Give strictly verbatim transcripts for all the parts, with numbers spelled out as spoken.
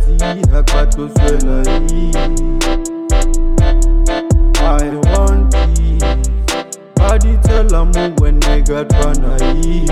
ziha kato swela hii. I want peace. Body tell amu when nigga tryna eat.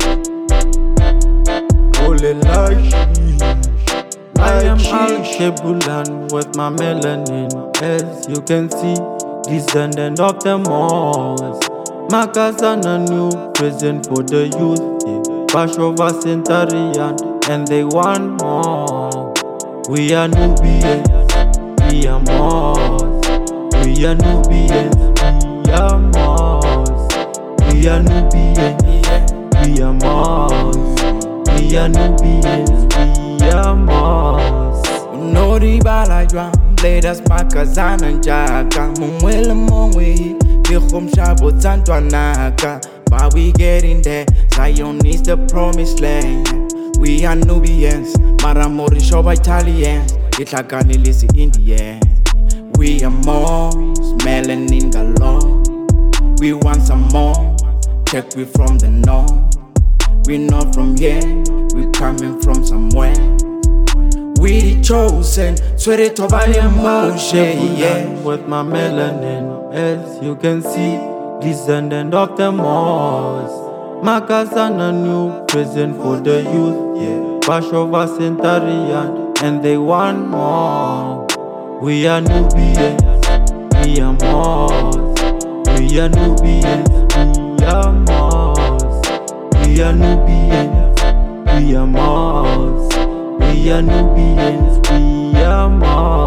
Rolling like sheesh. I am Al-Shabulan with my melanin. As you can see, descendant of the Moors. Makazana new prison for the youth. Bashova Centurion, and they want more. We are Nubians, we are Moors. We are Nubians, we are Moors. We are Nubians, we are Moors. We are Nubians, we are Moors. Nori bala jwa, bledas makazana njaka. Mumwele mongwe, dikhom shabo tantwa naka. But we getting there, Zion is the promised land. We are Nubians, Maramori Shoba Italians. Itlakani lisi Indian. We are Moors, melanin galore. We want some more, check we from the north. We not from here, we coming from somewhere. We the chosen, swear it to buy a motion, yeah. With my melanin, as you can see, descendant of the Moors. Makazana new prison for the youth, yeah. Bashova Centurion, and they want more. We are Nubians, we are Moors. We are Nubians, we are Moors. We are Nubians, we are Moors. We are Nubians, we are Moors.